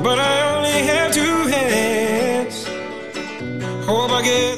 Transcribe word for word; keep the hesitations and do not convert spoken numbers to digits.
but I only have two hands. Hope I get